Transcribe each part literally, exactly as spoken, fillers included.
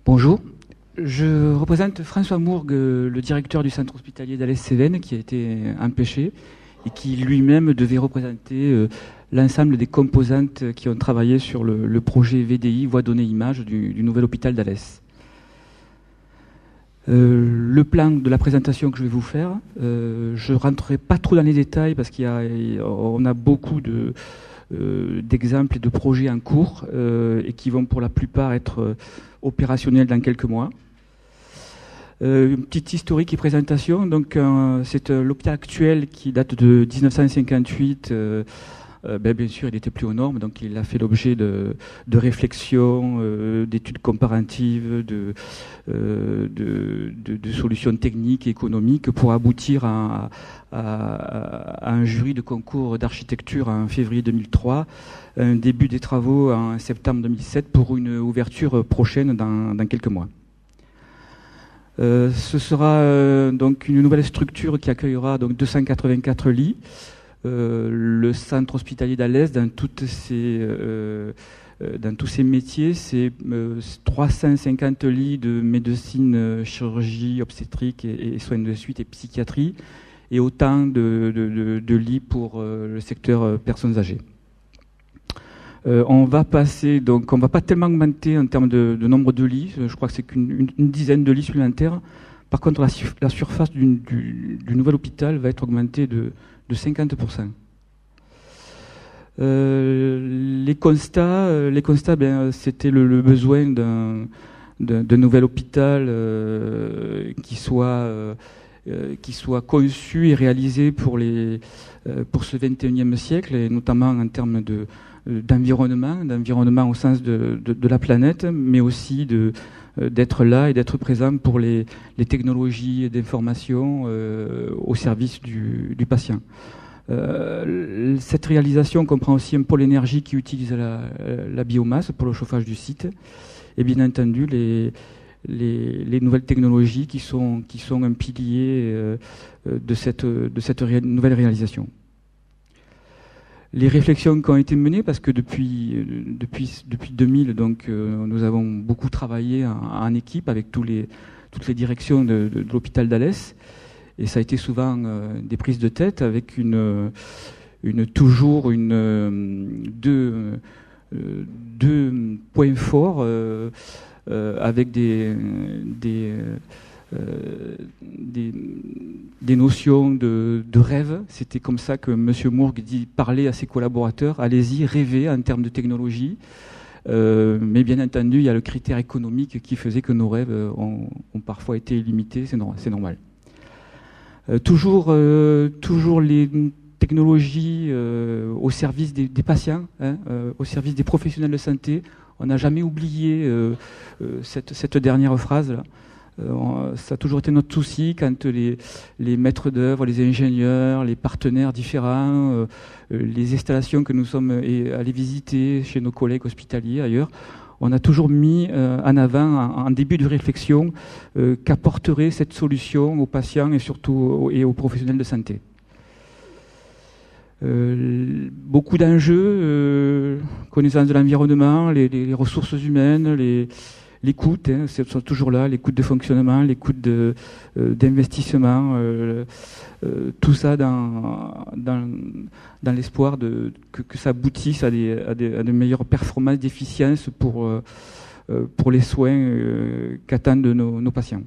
Bonjour, je représente François Mourgue, le directeur du centre hospitalier d'Alès-Cévennes, qui a été empêché et qui lui-même devait représenter euh, l'ensemble des composantes qui ont travaillé sur le, le projet V D I, voie donnée image, du, du nouvel hôpital d'Alès. Euh, le plan de la présentation que je vais vous faire, euh, je ne rentrerai pas trop dans les détails parce qu'on a, a beaucoup de... Euh, d'exemples et de projets en cours euh, et qui vont pour la plupart être euh, opérationnels dans quelques mois. Euh, une petite historique et présentation. Donc, euh, c'est euh, l'hôpital actuel qui date de dix-neuf cent cinquante-huit. Euh, euh, ben, bien sûr, il n'était plus aux normes, donc il a fait l'objet de, de réflexions, euh, d'études comparatives, de, euh, de, de, de solutions techniques et économiques pour aboutir à, à, à un jury de concours d'architecture en février deux mille trois, un début des travaux en septembre deux mille sept pour une ouverture prochaine dans, dans quelques mois. Euh, ce sera euh, donc une nouvelle structure qui accueillera donc deux cent quatre-vingt-quatre lits. Euh, le centre hospitalier d'Alès, dans toutes ces, euh, euh, dans tous ses métiers, c'est euh, trois cent cinquante lits de médecine, euh, chirurgie, obstétrique et, et soins de suite et psychiatrie, et autant de, de, de, de lits pour euh, le secteur euh, personnes âgées. Euh, on va passer, donc on va pas tellement augmenter en termes de, de nombre de lits, je crois que c'est qu'une une, une dizaine de lits supplémentaires. Par contre, la, la surface du, du, du nouvel hôpital va être augmentée de, de cinquante pour cent. Euh, les constats, euh, les constats ben, c'était le, le besoin d'un, d'un, d'un nouvel hôpital euh, qui soit... Euh, Euh, qui soit conçu et réalisé pour, les, euh, pour ce vingt et unième siècle, et notamment en termes de, euh, d'environnement, d'environnement au sens de, de, de la planète, mais aussi de, euh, d'être là et d'être présent pour les, les technologies d'information euh, au service du, du patient. Euh, cette réalisation comprend aussi un pôle énergie qui utilise la, la biomasse pour le chauffage du site, et bien entendu les Les, les nouvelles technologies qui sont, qui sont un pilier euh, de cette, de cette ré, nouvelle réalisation. Les réflexions qui ont été menées, parce que depuis, depuis, depuis deux mille, donc, euh, nous avons beaucoup travaillé en, en équipe avec tous les, toutes les directions de, de, de l'hôpital d'Alès, et ça a été souvent euh, des prises de tête avec une, une, toujours une, deux, euh, deux points forts. Euh, Euh, avec des, des, euh, des, des notions de, de rêve. C'était comme ça que M. Mourgue dit, parlait à ses collaborateurs, allez-y, rêvez en termes de technologie. Euh, mais bien entendu, il y a le critère économique qui faisait que nos rêves ont, ont parfois été limités, c'est, no- c'est normal. Euh, toujours, euh, toujours les technologies euh, au service des, des patients, hein, euh, au service des professionnels de santé. On n'a jamais oublié euh, euh, cette, cette dernière phrase-là. Euh, on, ça a toujours été notre souci quand les, les maîtres d'œuvre, les ingénieurs, les partenaires différents, euh, les installations que nous sommes allés visiter chez nos collègues hospitaliers ailleurs, on a toujours mis euh, en avant, en, en début de réflexion, euh, qu'apporterait cette solution aux patients et surtout aux, et aux professionnels de santé. Euh, beaucoup d'enjeux, euh, connaissance de l'environnement, les, les, les ressources humaines, les, les coûts, hein, c'est, sont toujours là, les coûts de fonctionnement, les coûts de, euh, d'investissement, euh, euh, tout ça dans, dans, dans l'espoir de, que, que ça aboutisse à des, à des, à de meilleures performances d'efficience pour, euh, pour les soins euh, qu'attendent nos, nos patients.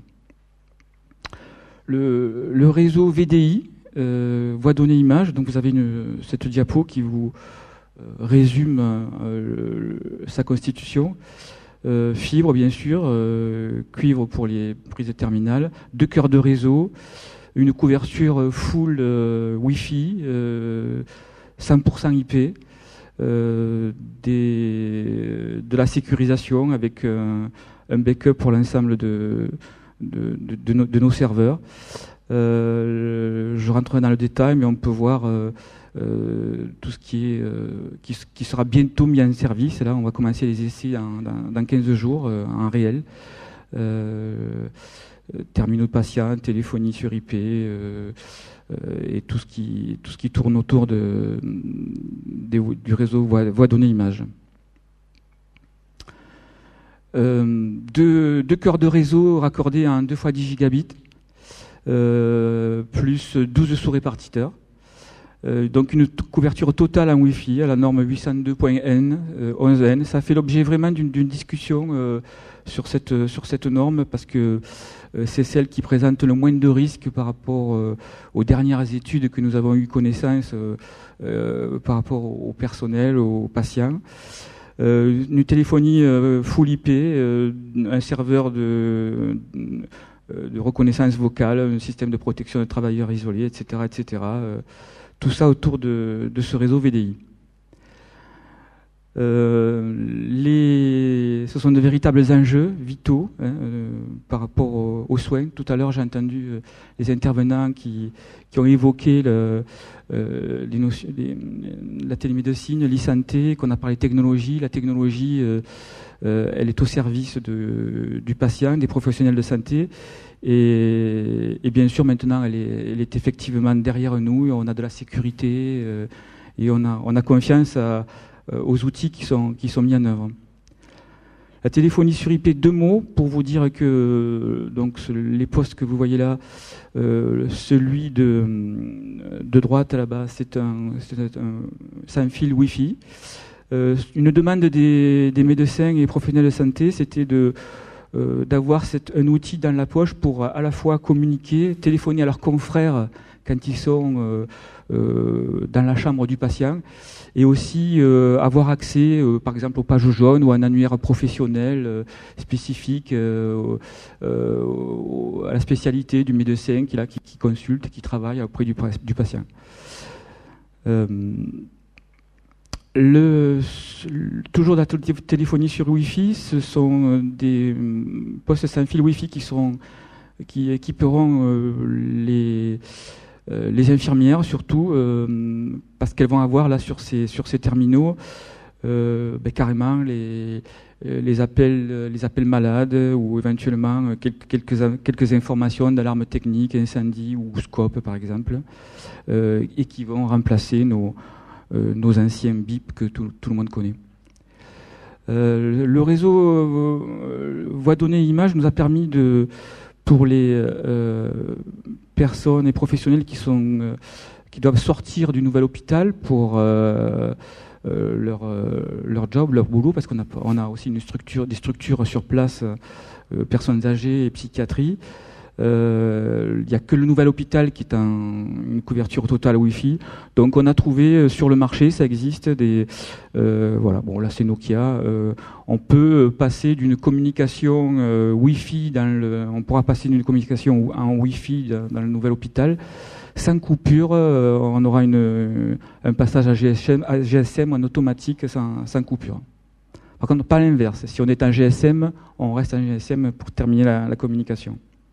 Le, le réseau V D I, Euh, voie donnée image, donc vous avez une, cette diapo qui vous euh, résume euh, le, sa constitution. Euh, fibre bien sûr, euh, cuivre pour les prises terminales, deux cœurs de réseau, une couverture full euh, Wi-Fi, euh, cent pour cent I P, euh, des, de la sécurisation avec un, un backup pour l'ensemble de, de, de, de, nos, de nos serveurs. Euh, je rentrerai dans le détail, mais on peut voir euh, euh, tout ce qui, est, euh, qui, qui sera bientôt mis en service. Et là, on va commencer les essais dans, dans, dans quinze jours euh, en réel. Euh, terminaux de patients, téléphonie sur I P euh, euh, et tout ce, qui, tout ce qui tourne autour de, de, du réseau voie, voie donnée image. Euh, deux, deux cœurs de réseau raccordés à un deux fois dix gigabits, euh, plus douze sous-répartiteurs. Euh, donc une t- couverture totale en Wi-Fi à la norme huit cent deux point N, euh, onze N. Ça fait l'objet vraiment d'une, d'une discussion euh, sur cette, sur cette norme parce que euh, c'est celle qui présente le moins de risques par rapport euh, aux dernières études que nous avons eu connaissance euh, euh, par rapport au personnel, aux patients. Euh, une téléphonie euh, full I P, euh, un serveur de, de reconnaissance vocale, un système de protection de travailleurs isolés, et cetera, et cetera. Euh, tout ça autour de, de ce réseau V D I. Euh, les, ce sont de véritables enjeux vitaux hein, euh, par rapport aux, aux soins. Tout à l'heure, j'ai entendu euh, les intervenants qui, qui ont évoqué le, euh, les notions, les, la télémédecine, l'e-santé, qu'on a parlé de technologie. La technologie, euh, euh, elle est au service de, du patient, des professionnels de santé. Et, et bien sûr, maintenant, elle est, elle est effectivement derrière nous. On a de la sécurité euh, et on a, on a confiance à aux outils qui sont, qui sont mis en œuvre. La téléphonie sur I P, deux mots pour vous dire que donc, les postes que vous voyez là, euh, celui de, de droite là-bas, c'est un, c'est un sans fil Wi-Fi. Euh, une demande des, des médecins et professionnels de santé, c'était de, euh, d'avoir cette, un outil dans la poche pour à la fois communiquer, téléphoner à leurs confrères quand ils sont euh, euh, dans la chambre du patient, et aussi euh, avoir accès, euh, par exemple, aux pages jaunes ou à un annuaire professionnel euh, spécifique euh, euh, à la spécialité du médecin qui, là, qui, qui consulte, qui travaille auprès du, du patient. Euh, le, toujours la téléphonie sur Wi-Fi, ce sont des postes sans fil Wi-Fi qui, seront, qui équiperont euh, les... les infirmières surtout, euh, parce qu'elles vont avoir là sur ces, sur ces terminaux euh, ben, carrément les, les, appels, les appels malades ou éventuellement quelques, quelques, quelques informations d'alarme technique, incendie ou scope par exemple, euh, et qui vont remplacer nos, euh, nos anciens bip que tout, tout le monde connaît. Euh, le réseau euh, voix données images nous a permis de, pour les euh, personnes et professionnels qui sont euh, qui doivent sortir du nouvel hôpital pour euh, euh, leur euh, leur job, leur boulot, parce qu'on a on a aussi une structure, des structures sur place, euh, personnes âgées et psychiatrie. Euh, il n'y a que le nouvel hôpital qui est en une couverture totale Wi-Fi. Donc on a trouvé sur le marché, ça existe des euh, voilà. Bon là c'est Nokia. Euh, on peut passer d'une communication euh, Wi-Fi dans le, on pourra passer d'une communication en Wi-Fi dans le nouvel hôpital sans coupure. Euh, on aura une un passage à G S M, à G S M en automatique sans, sans coupure. Par contre pas l'inverse. Si on est en G S M, on reste en G S M pour terminer la, la communication.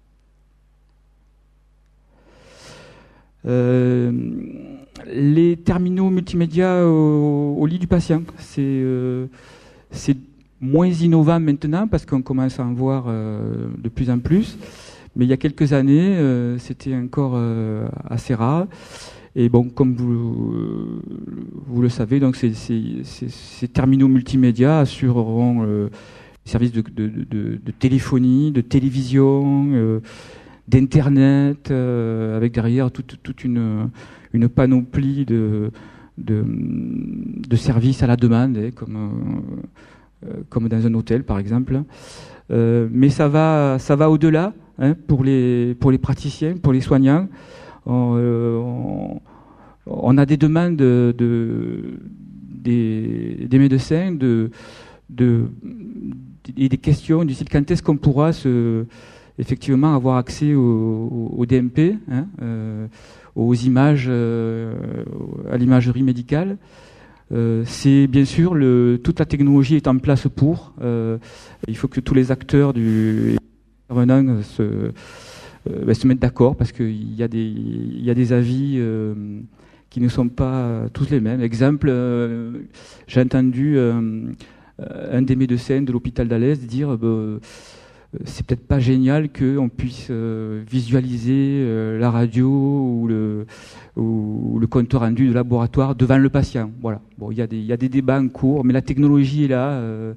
Euh, les terminaux multimédia au, au lit du patient, c'est, euh, c'est moins innovant maintenant parce qu'on commence à en voir euh, de plus en plus. Mais il y a quelques années, euh, c'était encore euh, assez rare. Et bon, comme vous, vous le savez, donc ces, ces, ces, ces terminaux multimédia assureront euh, les services de, de, de, de téléphonie, de télévision, euh, d'internet, euh, avec derrière toute, toute une, une panoplie de, de, de services à la demande, hein, comme, euh, comme dans un hôtel par exemple. Euh, mais ça va, ça va au-delà, hein, pour les, pour les praticiens, pour les soignants. On, euh, on, on a des demandes de, de, des, des médecins de, de, et des questions du style quand est-ce qu'on pourra se effectivement avoir accès au, au D M P, hein, euh, aux images, euh, à l'imagerie médicale. Euh, c'est bien sûr le, toute la technologie est en place pour. Euh, il faut que tous les acteurs du intervenant se, euh, ben, se mettent d'accord parce qu'il y a des, il y a des avis euh, qui ne sont pas tous les mêmes. Exemple, euh, j'ai entendu euh, un des médecins de l'hôpital d'Alès dire. Ben, c'est peut-être pas génial qu'on puisse euh, visualiser euh, la radio ou le, ou le compte rendu de laboratoire devant le patient. Voilà. Bon, il y a des, il y a des débats en cours, mais la technologie est là. Euh,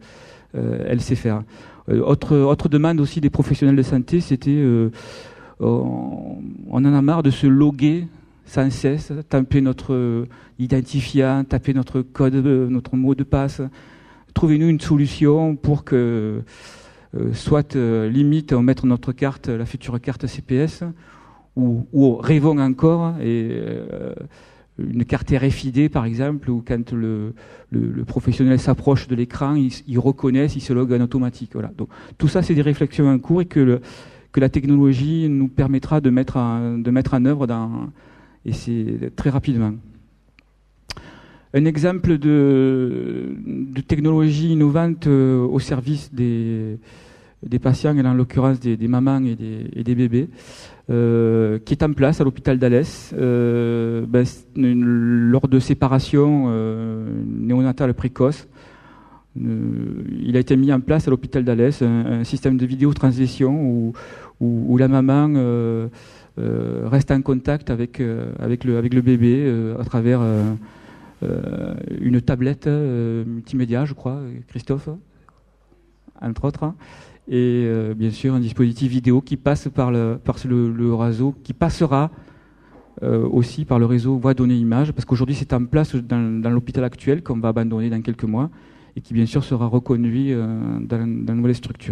euh, elle sait faire. Euh, autre, autre demande aussi des professionnels de santé, c'était euh, on, on en a marre de se loguer sans cesse, taper notre identifiant, taper notre code, notre mot de passe. Trouvez-nous une solution pour que euh, soit euh, limite on mette notre carte, la future carte C P S, ou, ou rêvons encore et euh, une carte R F I D par exemple, où quand le, le, le professionnel s'approche de l'écran, il, il reconnaisse, il se logue en automatique. Voilà. Donc tout ça, c'est des réflexions en cours et que, le, que la technologie nous permettra de mettre en, de mettre en œuvre dans, et c'est très rapidement. Un exemple de, de technologie innovante euh, au service des, des patients, et en l'occurrence des, des mamans et des, et des bébés, euh, qui est en place à l'hôpital d'Alès. Euh, ben, une, lors de séparation euh, néonatale précoce, euh, il a été mis en place à l'hôpital d'Alès un, un système de vidéotransmission où, où, où la maman euh, euh, reste en contact avec, euh, avec, le, avec le bébé euh, à travers... Euh, Euh, une tablette euh, multimédia, je crois, Christophe, entre autres, et euh, bien sûr un dispositif vidéo qui passe par le, par le, le réseau, qui passera euh, aussi par le réseau voix, données, images, parce qu'aujourd'hui c'est en place dans, dans l'hôpital actuel qu'on va abandonner dans quelques mois, et qui bien sûr sera reconduit euh, dans, dans la nouvelle structure.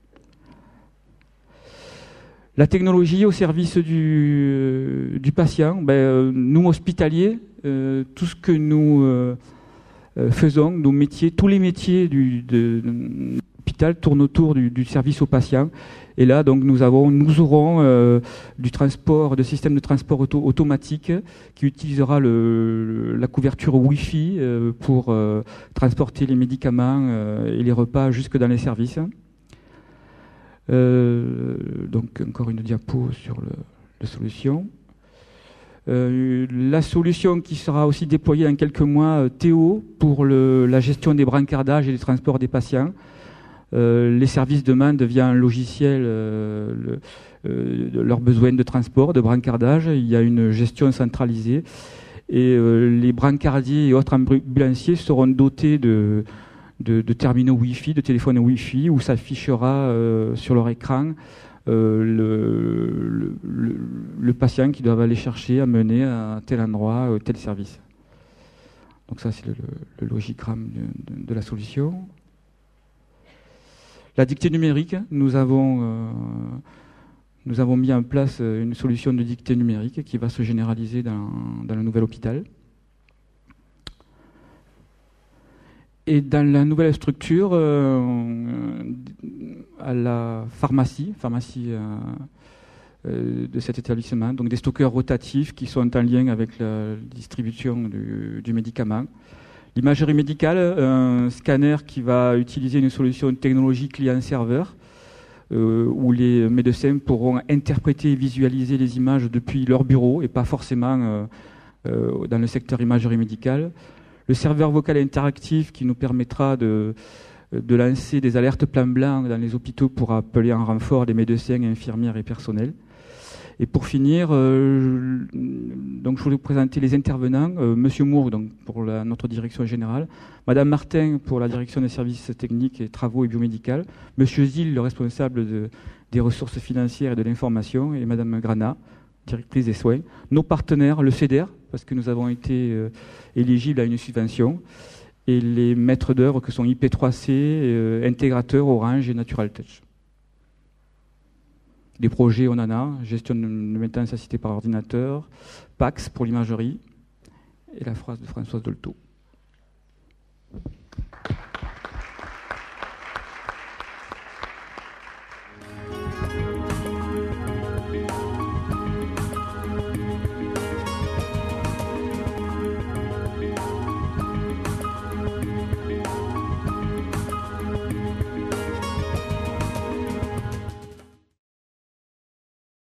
La technologie au service du, du patient, ben, nous hospitaliers, euh, tout ce que nous euh, faisons, nos métiers, tous les métiers du, de, de l'hôpital tournent autour du, du service au patient. Et là, donc, nous avons, nous aurons euh, du transport, de système de transport auto, automatique qui utilisera le, la couverture Wi-Fi euh, pour euh, transporter les médicaments euh, et les repas jusque dans les services. Euh, donc encore une diapo sur le, la solution. Euh, la solution qui sera aussi déployée dans quelques mois, euh, Théo, pour le, la gestion des brancardages et des transports des patients. Euh, les services demandent via un logiciel euh, le, euh, leurs besoins de transport, de brancardage. Il y a une gestion centralisée et euh, les brancardiers et autres ambulanciers seront dotés de De, de terminaux Wi-Fi, de téléphones Wi-Fi, où s'affichera euh, sur leur écran euh, le, le, le, le patient qui doit aller chercher, amener à tel endroit, euh, tel service. Donc ça, c'est le, le, le logigramme de, de, de la solution. La dictée numérique, nous avons, euh, nous avons mis en place une solution de dictée numérique qui va se généraliser dans, dans le nouvel hôpital. Et dans la nouvelle structure, euh, à la pharmacie, pharmacie euh, euh, de cet établissement, donc des stockeurs rotatifs qui sont en lien avec la distribution du, du médicament. L'imagerie médicale, un scanner qui va utiliser une solution de technologie client-serveur, euh, où les médecins pourront interpréter et visualiser les images depuis leur bureau et pas forcément euh, euh, dans le secteur imagerie médicale. Le serveur vocal interactif qui nous permettra de, de lancer des alertes plan blanc dans les hôpitaux pour appeler en renfort les médecins, infirmières et personnels. Et pour finir, euh, donc je voulais vous présenter les intervenants. Euh, Monsieur Moore, donc pour la, notre direction générale, Madame Martin pour la direction des services techniques et travaux et biomédicales, Monsieur Zil, le responsable de, des ressources financières et de l'information, et Madame Grana, directrice des soins. Nos partenaires, le C E D E R, parce que nous avons été euh, éligibles à une subvention, et les maîtres d'œuvre que sont I P trois C, euh, Intégrateur, Orange et Natural Touch. Des projets, on en a, gestion de maintenance assistée par ordinateur, P A X pour l'imagerie, et la phrase de Françoise Dolto.